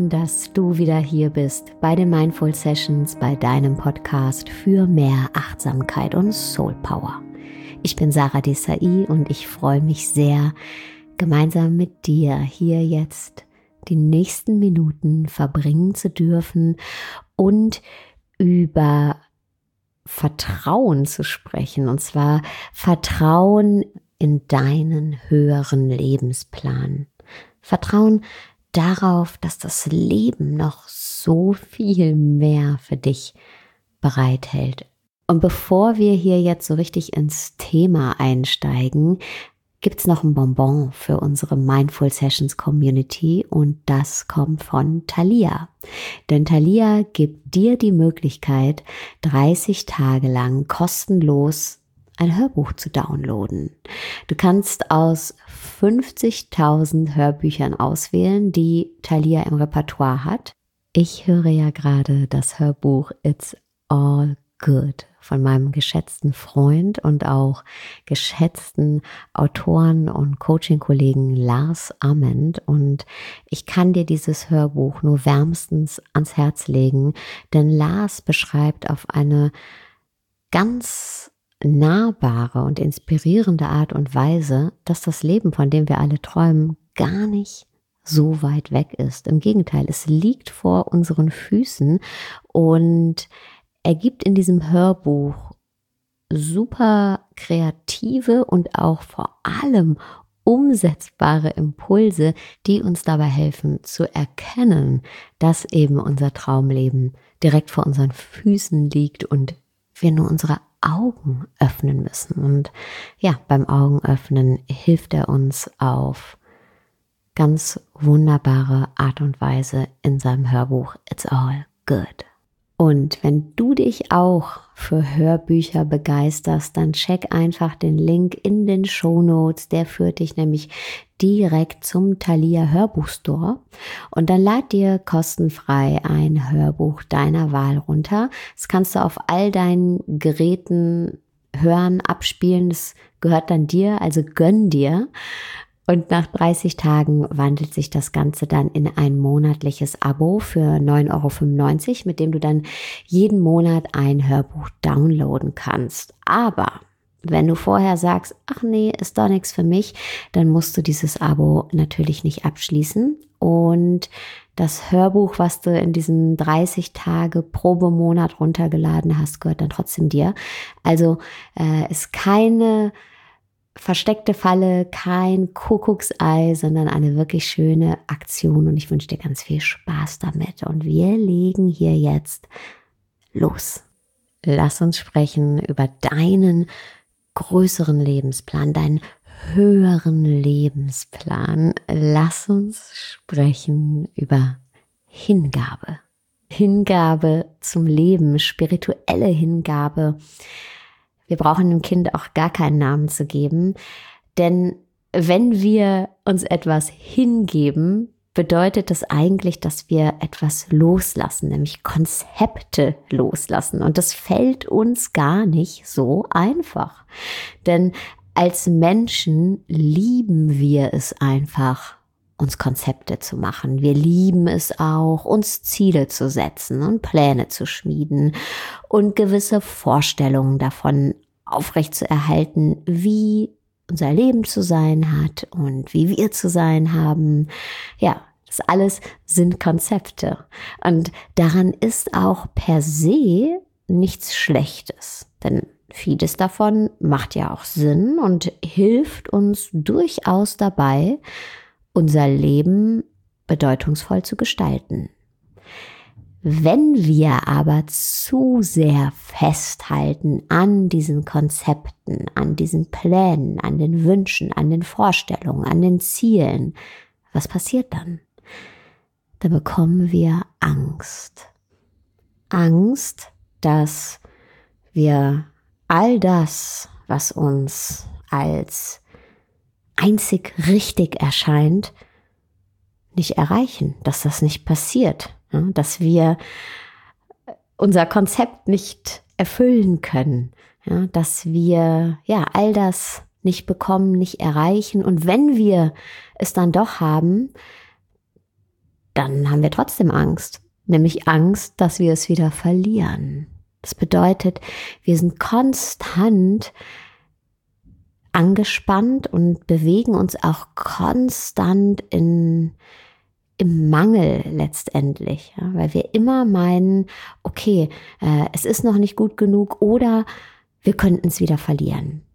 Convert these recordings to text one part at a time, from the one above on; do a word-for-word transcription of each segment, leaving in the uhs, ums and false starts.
schön, dass du wieder hier bist bei den Mindful Sessions, bei deinem Podcast für mehr Achtsamkeit und Soul Power. Ich bin Sarah Desai und ich freue mich sehr, gemeinsam mit dir hier jetzt die nächsten Minuten verbringen zu dürfen und über Vertrauen zu sprechen, und zwar Vertrauen in deinen höheren Lebensplan. Vertrauen darauf, dass das Leben noch so viel mehr für dich bereithält. Und bevor wir hier jetzt so richtig ins Thema einsteigen, gibt's noch ein Bonbon für unsere Mindful Sessions Community, und das kommt von Thalia. Denn Thalia gibt dir die Möglichkeit, dreißig Tage lang kostenlos ein Hörbuch zu downloaden. Du kannst aus fünfzigtausend Hörbüchern auswählen, die Thalia im Repertoire hat. Ich höre ja gerade das Hörbuch It's All Good von meinem geschätzten Freund und auch geschätzten Autoren und Coaching-Kollegen Lars Ament, und ich kann dir dieses Hörbuch nur wärmstens ans Herz legen, denn Lars beschreibt auf eine ganz nahbare und inspirierende Art und Weise, dass das Leben, von dem wir alle träumen, gar nicht so weit weg ist. Im Gegenteil, es liegt vor unseren Füßen, und er gibt in diesem Hörbuch super kreative und auch vor allem umsetzbare Impulse, die uns dabei helfen zu erkennen, dass eben unser Traumleben direkt vor unseren Füßen liegt und wir nur unsere Augen öffnen müssen. Und ja, beim Augenöffnen hilft er uns auf ganz wunderbare Art und Weise in seinem Hörbuch It's All Good. Und wenn du dich auch für Hörbücher begeisterst, dann check einfach den Link in den Shownotes. Der führt dich nämlich direkt zum Thalia Hörbuchstore, und dann lad dir kostenfrei ein Hörbuch deiner Wahl runter. Das kannst du auf all deinen Geräten hören, abspielen. Das gehört dann dir, also gönn dir. Und nach dreißig Tagen wandelt sich das Ganze dann in ein monatliches Abo für neun Euro fünfundneunzig, mit dem du dann jeden Monat ein Hörbuch downloaden kannst. Aber wenn du vorher sagst, ach nee, ist doch nichts für mich, dann musst du dieses Abo natürlich nicht abschließen. Und das Hörbuch, was du in diesen dreißig Tage Probemonat runtergeladen hast, gehört dann trotzdem dir. Also äh, ist keine versteckte Falle, kein Kuckucksei, sondern eine wirklich schöne Aktion, und ich wünsche dir ganz viel Spaß damit. Und wir legen hier jetzt los. Lass uns sprechen über deinen größeren Lebensplan, deinen höheren Lebensplan. Lass uns sprechen über Hingabe. Hingabe zum Leben, spirituelle Hingabe. Wir brauchen dem Kind auch gar keinen Namen zu geben, denn wenn wir uns etwas hingeben, bedeutet das eigentlich, dass wir etwas loslassen, nämlich Konzepte loslassen. Und das fällt uns gar nicht so einfach, denn als Menschen lieben wir es einfach, uns Konzepte zu machen. Wir lieben es auch, uns Ziele zu setzen und Pläne zu schmieden und gewisse Vorstellungen davon aufrechtzuerhalten, wie unser Leben zu sein hat und wie wir zu sein haben. Ja, das alles sind Konzepte. Und daran ist auch per se nichts Schlechtes, denn vieles davon macht ja auch Sinn und hilft uns durchaus dabei, unser Leben bedeutungsvoll zu gestalten. Wenn wir aber zu sehr festhalten an diesen Konzepten, an diesen Plänen, an den Wünschen, an den Vorstellungen, an den Zielen, was passiert dann? Da bekommen wir Angst. Angst, dass wir all das, was uns als einzig richtig erscheint, nicht erreichen, dass das nicht passiert, dass wir unser Konzept nicht erfüllen können, dass wir ja all das nicht bekommen, nicht erreichen, und wenn wir es dann doch haben, dann haben wir trotzdem Angst, nämlich Angst, dass wir es wieder verlieren. Das bedeutet, wir sind konstant angespannt und bewegen uns auch konstant in, im Mangel letztendlich, ja, weil wir immer meinen, okay, äh, es ist noch nicht gut genug oder wir könnten es wieder verlieren.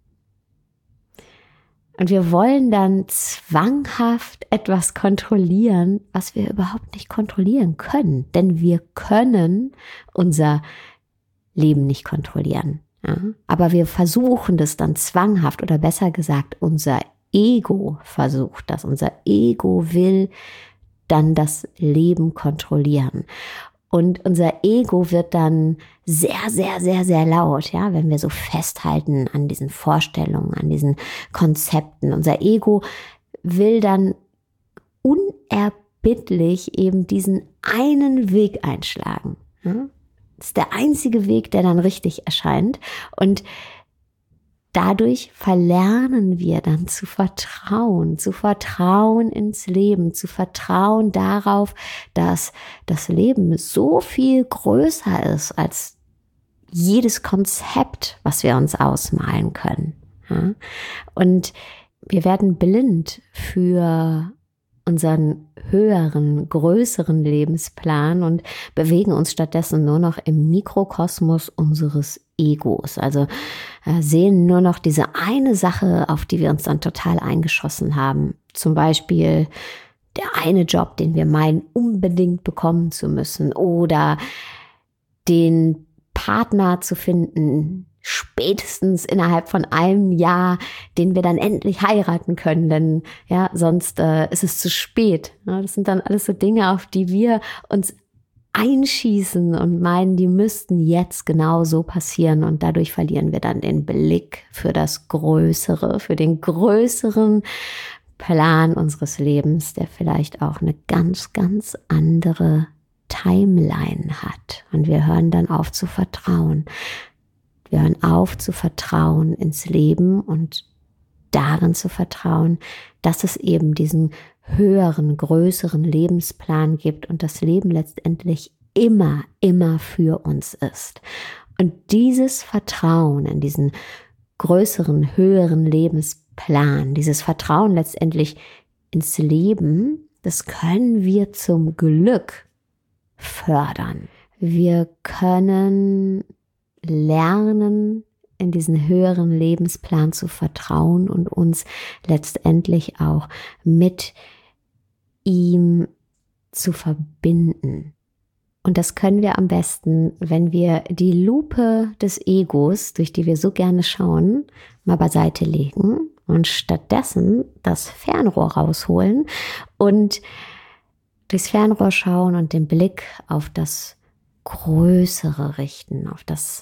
Und wir wollen dann zwanghaft etwas kontrollieren, was wir überhaupt nicht kontrollieren können. Denn wir können unser Leben nicht kontrollieren. Ja? Aber wir versuchen das dann zwanghaft, oder besser gesagt, unser Ego versucht das. Unser Ego will dann das Leben kontrollieren. Und unser Ego wird dann sehr, sehr, sehr, sehr laut, ja, wenn wir so festhalten an diesen Vorstellungen, an diesen Konzepten. Unser Ego will dann unerbittlich eben diesen einen Weg einschlagen. Ja? Das ist der einzige Weg, der dann richtig erscheint. Und dadurch verlernen wir dann zu vertrauen, zu vertrauen ins Leben, zu vertrauen darauf, dass das Leben so viel größer ist als jedes Konzept, was wir uns ausmalen können. Ja? Und wir werden blind für unseren höheren, größeren Lebensplan und bewegen uns stattdessen nur noch im Mikrokosmos unseres Egos. Also äh, sehen nur noch diese eine Sache, auf die wir uns dann total eingeschossen haben. Zum Beispiel der eine Job, den wir meinen, unbedingt bekommen zu müssen, oder den Partner zu finden, spätestens innerhalb von einem Jahr, den wir dann endlich heiraten können, denn ja, sonst äh, ist es zu spät. Ja, das sind dann alles so Dinge, auf die wir uns einschießen und meinen, die müssten jetzt genau so passieren, und dadurch verlieren wir dann den Blick für das Größere, für den größeren Plan unseres Lebens, der vielleicht auch eine ganz, ganz andere Timeline hat, und wir hören dann auf zu vertrauen. Wir hören auf zu vertrauen ins Leben und darin zu vertrauen, dass es eben diesen höheren, größeren Lebensplan gibt und das Leben letztendlich immer, immer für uns ist. Und dieses Vertrauen in diesen größeren, höheren Lebensplan, dieses Vertrauen letztendlich ins Leben, das können wir zum Glück fördern. Wir können lernen, in diesen höheren Lebensplan zu vertrauen und uns letztendlich auch mit ihm zu verbinden. Und das können wir am besten, wenn wir die Lupe des Egos, durch die wir so gerne schauen, mal beiseite legen und stattdessen das Fernrohr rausholen und durchs Fernrohr schauen und den Blick auf das Größere richten, auf das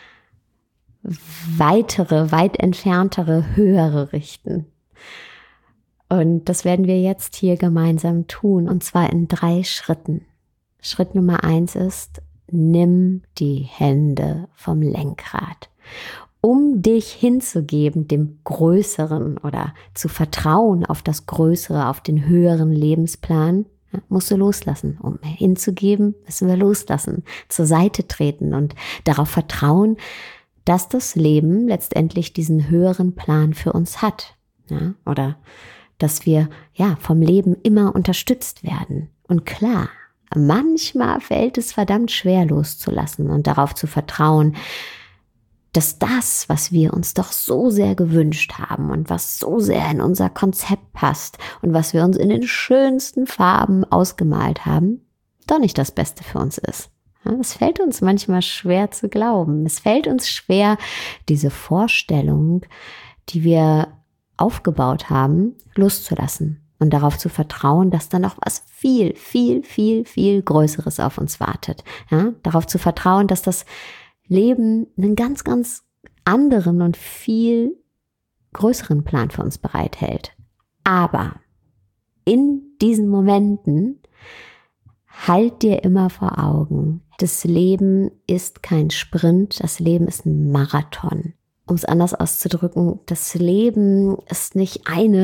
weitere, weit entferntere, höhere richten. Und das werden wir jetzt hier gemeinsam tun, und zwar in drei Schritten. Schritt Nummer eins ist, nimm die Hände vom Lenkrad. Um dich hinzugeben, dem Größeren, oder zu vertrauen auf das Größere, auf den höheren Lebensplan, ja, musst du loslassen. Um hinzugeben, müssen wir loslassen, zur Seite treten und darauf vertrauen, dass das Leben letztendlich diesen höheren Plan für uns hat. Ja, oder dass wir ja vom Leben immer unterstützt werden. Und klar, manchmal fällt es verdammt schwer loszulassen und darauf zu vertrauen, dass das, was wir uns doch so sehr gewünscht haben und was so sehr in unser Konzept passt und was wir uns in den schönsten Farben ausgemalt haben, doch nicht das Beste für uns ist. Ja, es fällt uns manchmal schwer zu glauben. Es fällt uns schwer, diese Vorstellung, die wir aufgebaut haben, loszulassen und darauf zu vertrauen, dass da noch was viel, viel, viel, viel Größeres auf uns wartet. Ja, darauf zu vertrauen, dass das Leben einen ganz, ganz anderen und viel größeren Plan für uns bereithält. Aber in diesen Momenten halt dir immer vor Augen, das Leben ist kein Sprint, das Leben ist ein Marathon. Um es anders auszudrücken, das Leben ist nicht eine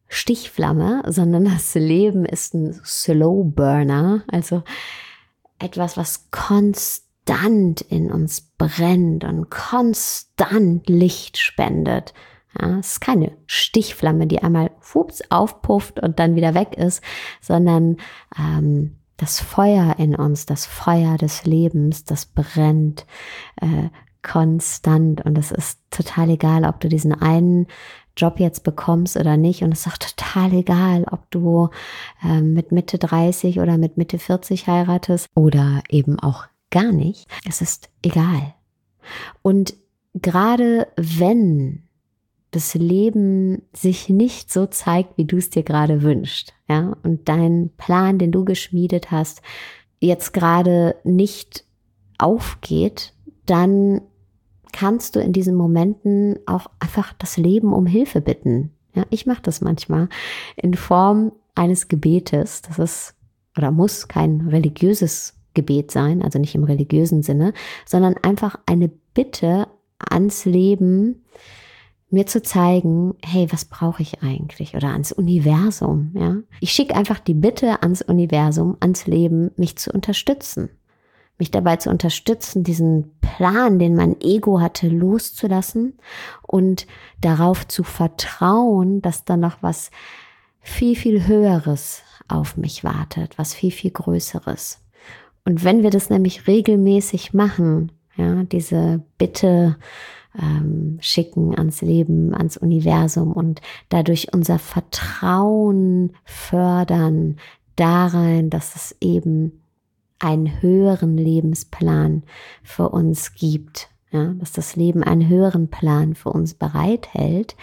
Stichflamme, sondern das Leben ist ein Slow Burner, also etwas, was konstant in uns brennt und konstant Licht spendet. Ja, es ist keine Stichflamme, die einmal fups, aufpufft und dann wieder weg ist, sondern ähm, das Feuer in uns, das Feuer des Lebens, das brennt äh, konstant. Und es ist total egal, ob du diesen einen Job jetzt bekommst oder nicht. Und es ist auch total egal, ob du äh, mit Mitte dreißig oder mit Mitte vierzig heiratest oder eben auch gar nicht. Es ist egal. Und gerade wenn das Leben sich nicht so zeigt, wie du es dir gerade wünschst, ja, und dein Plan, den du geschmiedet hast, jetzt gerade nicht aufgeht, dann kannst du in diesen Momenten auch einfach das Leben um Hilfe bitten. Ja, ich mache das manchmal in Form eines Gebetes. Das ist oder muss kein religiöses Gebet sein, also nicht im religiösen Sinne, sondern einfach eine Bitte ans Leben, mir zu zeigen, hey, was brauche ich eigentlich? Oder ans Universum. Ja? Ich schicke einfach die Bitte ans Universum, ans Leben, mich zu unterstützen. Mich dabei zu unterstützen, diesen Plan, den mein Ego hatte, loszulassen und darauf zu vertrauen, dass da noch was viel, viel Höheres auf mich wartet, was viel, viel Größeres. Und wenn wir das nämlich regelmäßig machen, ja, diese Bitte ähm, schicken ans Leben, ans Universum und dadurch unser Vertrauen fördern darein, dass es eben einen höheren Lebensplan für uns gibt, ja, dass das Leben einen höheren Plan für uns bereithält,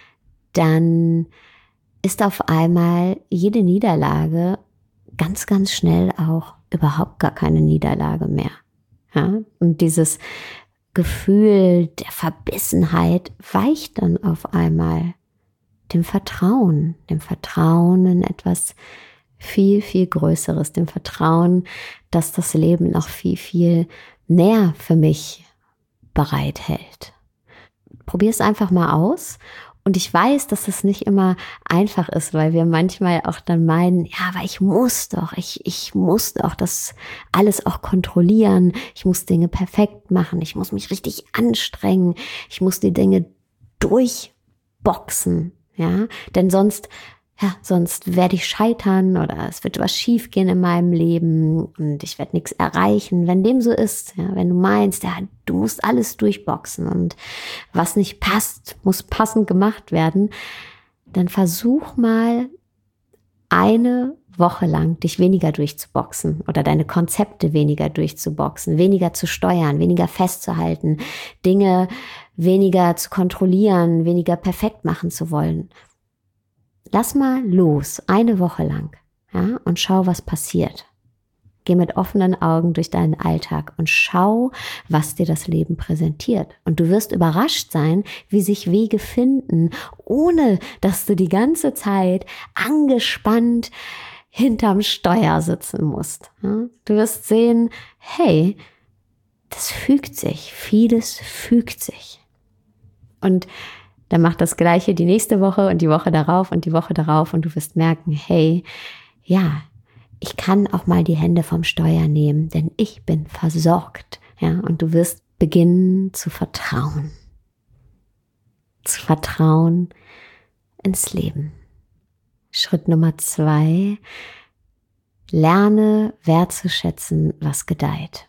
dann ist auf einmal jede Niederlage ganz, ganz schnell auch überhaupt gar keine Niederlage mehr. Ja? Und dieses Gefühl der Verbissenheit weicht dann auf einmal dem Vertrauen, dem Vertrauen in etwas viel, viel Größeres, dem Vertrauen, dass das Leben noch viel, viel mehr für mich bereithält. Probier es einfach mal aus. Und ich weiß, dass es nicht immer einfach ist, weil wir manchmal auch dann meinen, ja, aber ich muss doch, ich, ich muss doch das alles auch kontrollieren. Ich muss Dinge perfekt machen. Ich muss mich richtig anstrengen. Ich muss die Dinge durchboxen, ja, denn sonst Ja, sonst werde ich scheitern oder es wird was schief gehen in meinem Leben und ich werde nichts erreichen. Wenn dem so ist, ja, wenn du meinst, ja, du musst alles durchboxen und was nicht passt, muss passend gemacht werden, dann versuch mal eine Woche lang dich weniger durchzuboxen oder deine Konzepte weniger durchzuboxen, weniger zu steuern, weniger festzuhalten, Dinge weniger zu kontrollieren, weniger perfekt machen zu wollen. Lass mal los, eine Woche lang, ja, und schau, was passiert. Geh mit offenen Augen durch deinen Alltag und schau, was dir das Leben präsentiert. Und du wirst überrascht sein, wie sich Wege finden, ohne dass du die ganze Zeit angespannt hinterm Steuer sitzen musst. Ja, du wirst sehen, hey, das fügt sich, vieles fügt sich. Und dann mach das Gleiche die nächste Woche und die Woche darauf und die Woche darauf und du wirst merken, hey, ja, ich kann auch mal die Hände vom Steuer nehmen, denn ich bin versorgt. Ja, und du wirst beginnen zu vertrauen. Zu vertrauen ins Leben. Schritt Nummer zwei, lerne wertzuschätzen, was gedeiht.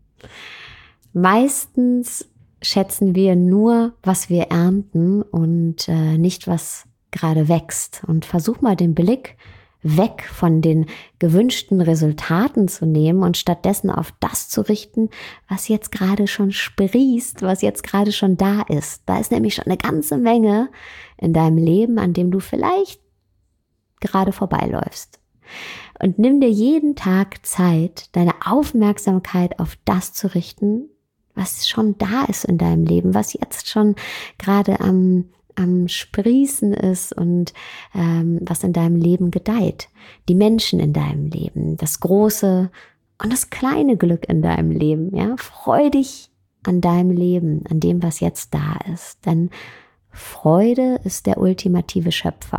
Meistens schätzen wir nur, was wir ernten und äh, nicht, was gerade wächst. Und versuch mal den Blick weg von den gewünschten Resultaten zu nehmen und stattdessen auf das zu richten, was jetzt gerade schon sprießt, was jetzt gerade schon da ist. Da ist nämlich schon eine ganze Menge in deinem Leben, an dem du vielleicht gerade vorbeiläufst. Und nimm dir jeden Tag Zeit, deine Aufmerksamkeit auf das zu richten, was schon da ist in deinem Leben, was jetzt schon gerade am, am Sprießen ist und ähm, was in deinem Leben gedeiht. Die Menschen in deinem Leben, das große und das kleine Glück in deinem Leben. Ja? Freu dich an deinem Leben, an dem, was jetzt da ist. Denn Freude ist der ultimative Schöpfer.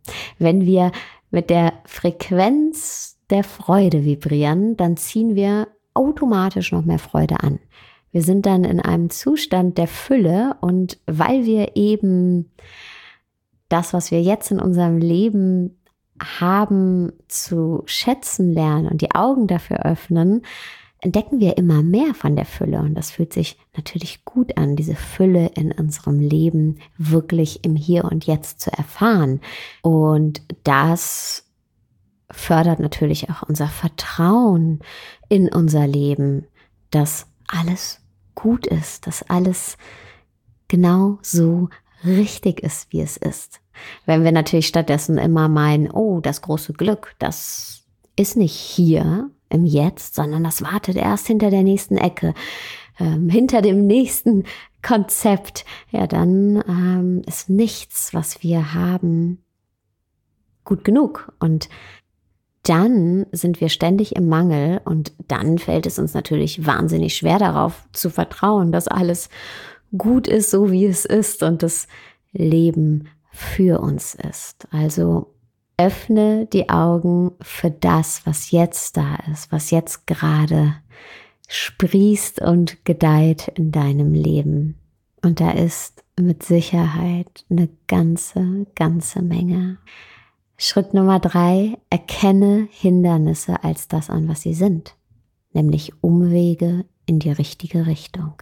Wenn wir mit der Frequenz der Freude vibrieren, dann ziehen wir automatisch noch mehr Freude an. Wir sind dann in einem Zustand der Fülle und weil wir eben das, was wir jetzt in unserem Leben haben, zu schätzen lernen und die Augen dafür öffnen, entdecken wir immer mehr von der Fülle. Und das fühlt sich natürlich gut an, diese Fülle in unserem Leben wirklich im Hier und Jetzt zu erfahren. Und das fördert natürlich auch unser Vertrauen in unser Leben, dass alles gut ist, dass alles genau so richtig ist, wie es ist. Wenn wir natürlich stattdessen immer meinen, oh, das große Glück, das ist nicht hier im Jetzt, sondern das wartet erst hinter der nächsten Ecke, ähm, hinter dem nächsten Konzept, ja, dann ähm, ist nichts, was wir haben, gut genug. Und dann sind wir ständig im Mangel und dann fällt es uns natürlich wahnsinnig schwer darauf zu vertrauen, dass alles gut ist, so wie es ist und das Leben für uns ist. Also öffne die Augen für das, was jetzt da ist, was jetzt gerade sprießt und gedeiht in deinem Leben. Und da ist mit Sicherheit eine ganze, ganze Menge. Schritt Nummer drei, erkenne Hindernisse als das an, was sie sind, nämlich Umwege in die richtige Richtung.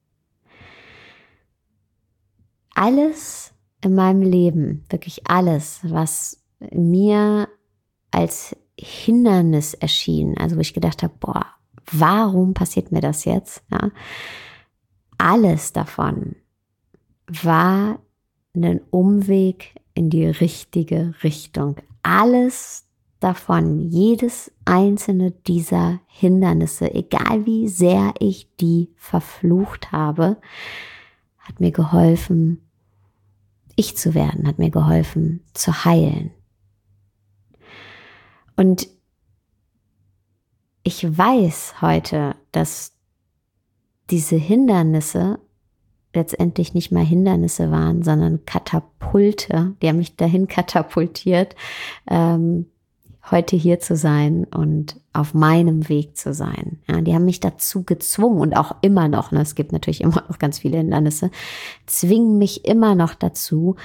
Alles in meinem Leben, wirklich alles, was mir als Hindernis erschien, also wo ich gedacht habe, boah, warum passiert mir das jetzt? Ja, alles davon war ein Umweg in die richtige Richtung. Alles davon, jedes einzelne dieser Hindernisse, egal wie sehr ich die verflucht habe, hat mir geholfen, ich zu werden, hat mir geholfen, zu heilen. Und ich weiß heute, dass diese Hindernisse letztendlich nicht mal Hindernisse waren, sondern Katapulte. Die haben mich dahin katapultiert, ähm, heute hier zu sein und auf meinem Weg zu sein. Ja, die haben mich dazu gezwungen und auch immer noch, ne, es gibt natürlich immer noch ganz viele Hindernisse, zwingen mich immer noch dazu,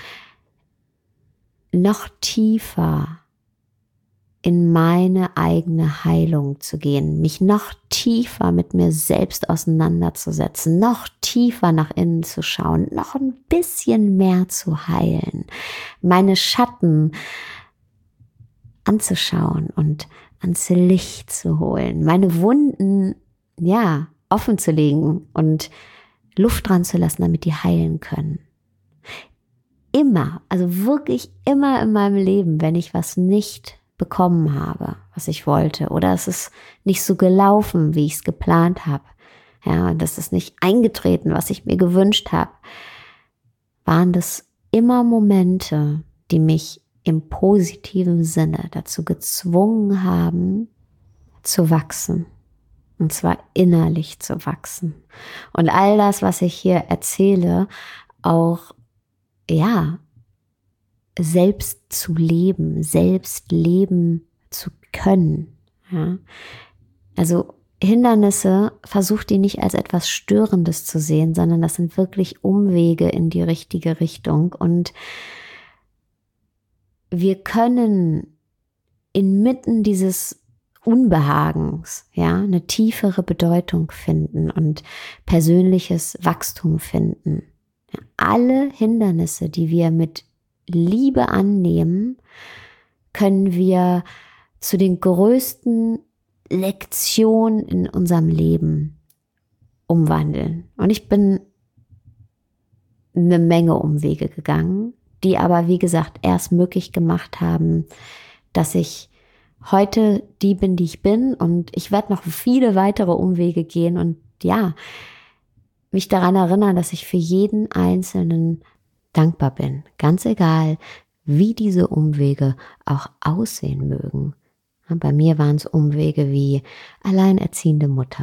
noch tiefer in meine eigene Heilung zu gehen, mich noch tiefer mit mir selbst auseinanderzusetzen, noch tiefer nach innen zu schauen, noch ein bisschen mehr zu heilen, meine Schatten anzuschauen und ans Licht zu holen, meine Wunden, ja, offen zu legen und Luft dran zu lassen, damit die heilen können. Immer, also wirklich immer in meinem Leben, wenn ich was nicht bekommen habe, was ich wollte, oder es ist nicht so gelaufen, wie ich es geplant habe, ja, und das ist nicht eingetreten, was ich mir gewünscht habe, waren das immer Momente, die mich im positiven Sinne dazu gezwungen haben, zu wachsen. Und zwar innerlich zu wachsen. Und all das, was ich hier erzähle, auch, ja, selbst zu leben, selbst leben zu können. Ja. Also Hindernisse, versuch die nicht als etwas Störendes zu sehen, sondern das sind wirklich Umwege in die richtige Richtung. Und wir können inmitten dieses Unbehagens, ja, eine tiefere Bedeutung finden und persönliches Wachstum finden. Ja, alle Hindernisse, die wir mit Liebe annehmen, können wir zu den größten Lektionen in unserem Leben umwandeln. Und ich bin eine Menge Umwege gegangen, die aber, wie gesagt, erst möglich gemacht haben, dass ich heute die bin, die ich bin, und ich werde noch viele weitere Umwege gehen und ja, mich daran erinnern, dass ich für jeden Einzelnen dankbar bin. Ganz egal, wie diese Umwege auch aussehen mögen. Bei mir waren es Umwege wie alleinerziehende Mutter,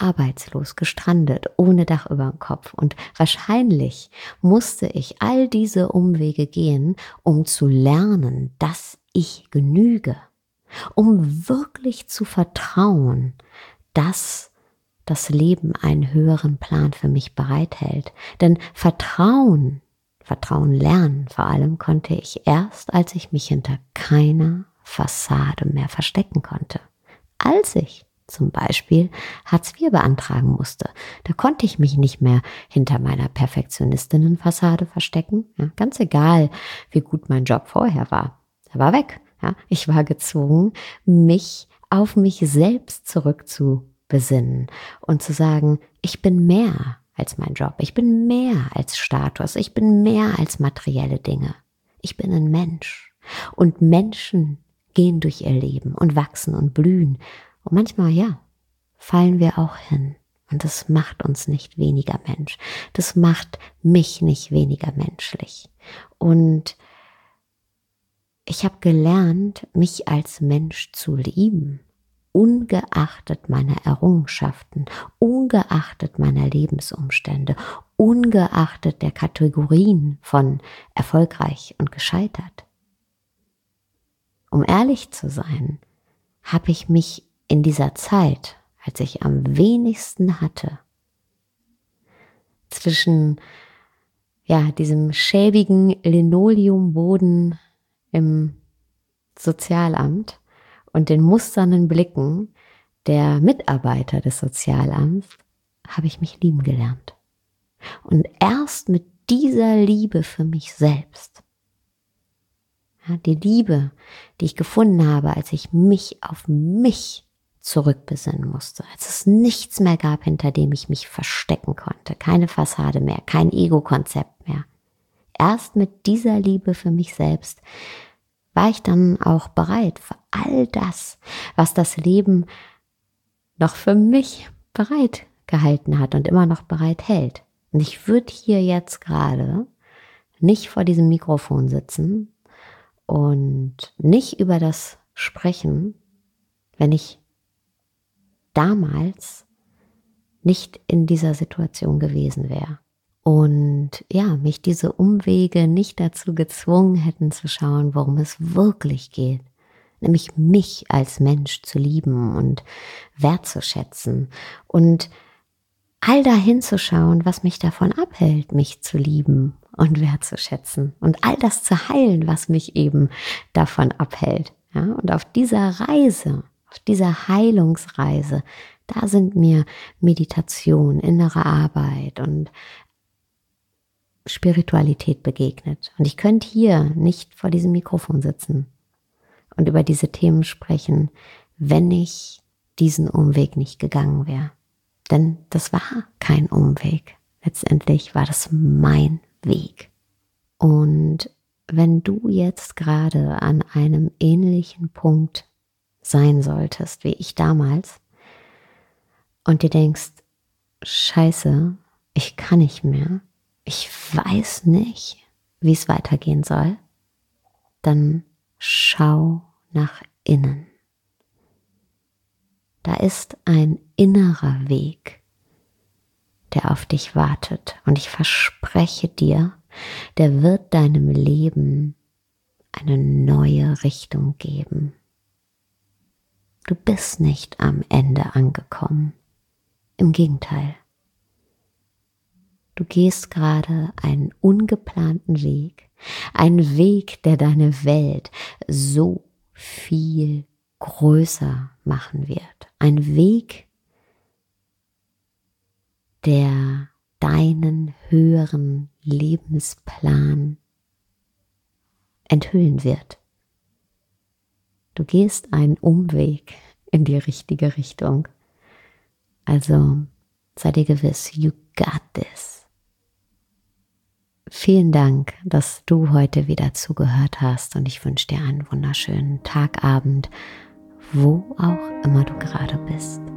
arbeitslos, gestrandet, ohne Dach über dem Kopf. Und wahrscheinlich musste ich all diese Umwege gehen, um zu lernen, dass ich genüge, um wirklich zu vertrauen, dass das Leben einen höheren Plan für mich bereithält. Denn Vertrauen, Vertrauen lernen vor allem konnte ich erst, als ich mich hinter keiner Fassade mehr verstecken konnte. Als ich zum Beispiel Hartz vier beantragen musste, da konnte ich mich nicht mehr hinter meiner Perfektionistinnenfassade verstecken. Ja, ganz egal, wie gut mein Job vorher war. Er war weg. Ja, ich war gezwungen, mich auf mich selbst zurückzubesinnen und zu sagen, ich bin mehr als mein Job, ich bin mehr als Status, ich bin mehr als materielle Dinge. Ich bin ein Mensch und Menschen gehen durch ihr Leben und wachsen und blühen. Und manchmal, ja, fallen wir auch hin. Und das macht uns nicht weniger Mensch. Das macht mich nicht weniger menschlich. Und ich habe gelernt, mich als Mensch zu lieben, ungeachtet meiner Errungenschaften, ungeachtet meiner Lebensumstände, ungeachtet der Kategorien von erfolgreich und gescheitert. Um ehrlich zu sein, habe ich mich in dieser Zeit, als ich am wenigsten hatte, zwischen ja, diesem schäbigen Linoleumboden im Sozialamt und den musternden Blicken der Mitarbeiter des Sozialamts, habe ich mich lieben gelernt. Und erst mit dieser Liebe für mich selbst, ja, die Liebe, die ich gefunden habe, als ich mich auf mich zurückbesinnen musste, als es nichts mehr gab, hinter dem ich mich verstecken konnte, keine Fassade mehr, kein Ego-Konzept mehr. Erst mit dieser Liebe für mich selbst war ich dann auch bereit für all das, was das Leben noch für mich bereit gehalten hat und immer noch bereit hält. Und ich würde hier jetzt gerade nicht vor diesem Mikrofon sitzen und nicht über das sprechen, wenn ich damals nicht in dieser Situation gewesen wäre. Und ja, mich diese Umwege nicht dazu gezwungen hätten zu schauen, worum es wirklich geht. Nämlich mich als Mensch zu lieben und wertzuschätzen und all dahin zu schauen, was mich davon abhält, mich zu lieben und wertzuschätzen und all das zu heilen, was mich eben davon abhält. Ja, und auf dieser Reise, auf dieser Heilungsreise, da sind mir Meditation, innere Arbeit und Spiritualität begegnet. Und ich könnte hier nicht vor diesem Mikrofon sitzen und über diese Themen sprechen, wenn ich diesen Umweg nicht gegangen wäre. Denn das war kein Umweg. Letztendlich war das mein Weg. Und wenn du jetzt gerade an einem ähnlichen Punkt sein solltest, wie ich damals, und dir denkst, Scheiße, ich kann nicht mehr, ich weiß nicht, wie es weitergehen soll, dann schau nach innen. Da ist ein innerer Weg, der auf dich wartet. Und ich verspreche dir, der wird deinem Leben eine neue Richtung geben. Du bist nicht am Ende angekommen. Im Gegenteil. Du gehst gerade einen ungeplanten Weg, einen Weg, der deine Welt so viel größer machen wird. Ein Weg, der deinen höheren Lebensplan enthüllen wird. Du gehst einen Umweg in die richtige Richtung. Also sei dir gewiss, you got this. Vielen Dank, dass du heute wieder zugehört hast und ich wünsche dir einen wunderschönen Tag, Abend, wo auch immer du gerade bist.